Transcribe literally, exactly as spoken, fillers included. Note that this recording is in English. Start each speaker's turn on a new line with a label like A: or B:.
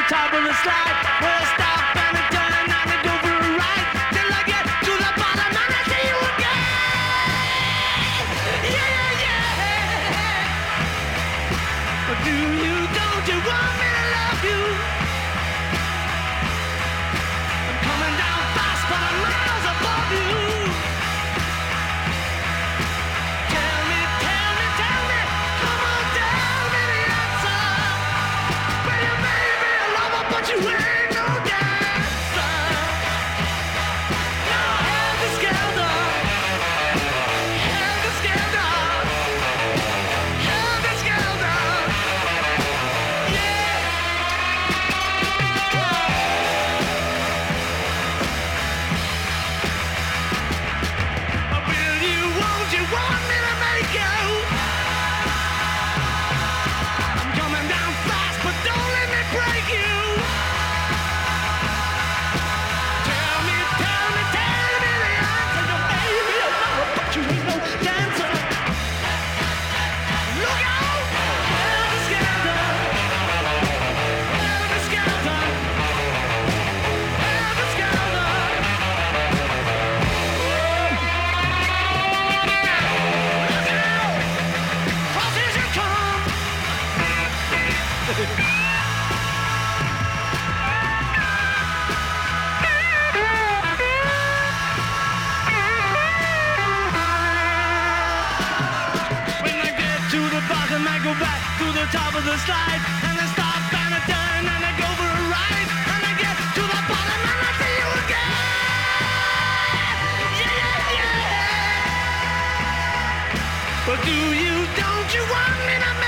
A: top of the slide. Well, I stop and I turn and I go for a ride. Till I get to the bottom and I see you again. Yeah, yeah, yeah. But do you, don't you want me to love you? I'm coming down fast, but I'm miles above you. Tell me, tell me, tell me, come on, tell me the answer. Well, you may be a lover, but you ain't no dancer. No, helter skelter, helter skelter, helter skelter. Yeah. Will you, won't you want me to make you? I'm coming down fast, but don't let me break you. Tell me, tell me, tell me the answer. You may be a lover, but you ain't no dancer. Look out! Helter skelter, helter skelter, helter skelter. Look out! Crosses you come. When I get to the bottom, I go back to the top of the slide, and I stop and I turn and I go for a ride, and I get to the bottom and I see you again. Yeah, yeah, yeah. But do you, don't you want me to